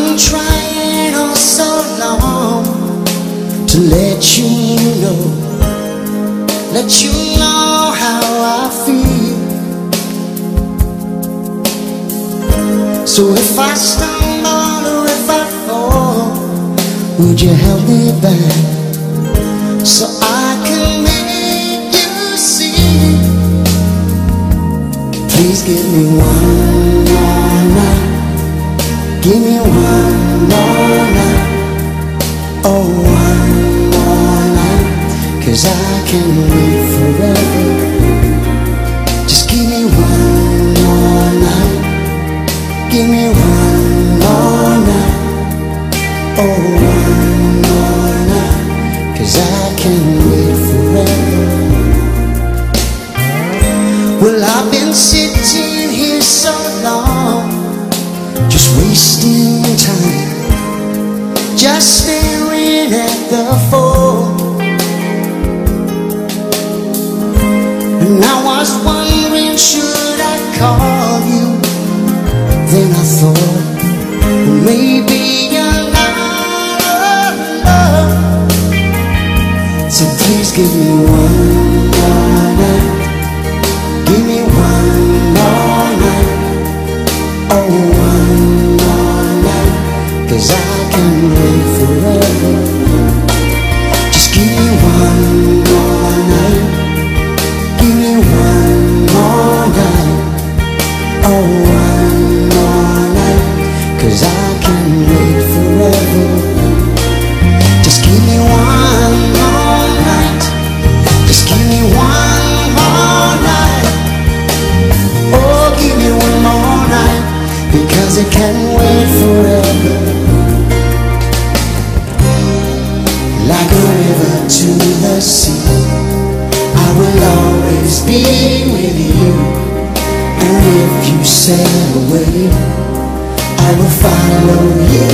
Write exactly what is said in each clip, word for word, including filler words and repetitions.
been trying all so long to let you know, let you know how I feel. So if I stumble or if I fall, would you help me back so I can make you see? Please give me one more night, give me one more night, oh one more night, 'cause I can wait forever. Just give me one more night, give me one more night, oh one more night, 'cause I can wait forever. Well, I've been sitting here so long, just wasting time, just staring at the phone. And I was wondering, should I call you? Then I thought, well, maybe you're not alone. So please give me one more night, give me one more night, oh one more night, 'cause I can wait forever. Just give me one more night, give me one more night, oh one more night, 'cause I can wait forever. Just give me one more night, just give me one more night, oh give me one more night, because it can wait forever. Like a river to the sea, I will always be with you. And if you sail away, I will follow you.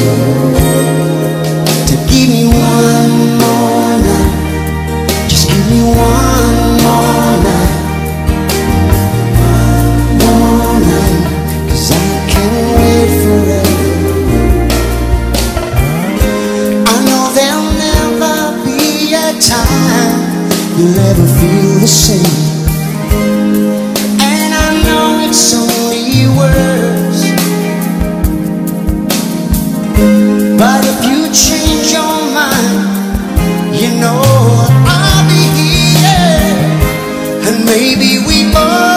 To give me one more night, just give me one more night, one more night, 'cause I can't wait forever. I know there'll never be a time you'll ever feel the same, and I know it's only words, but if you change your mind, you know I'll be here, and maybe we both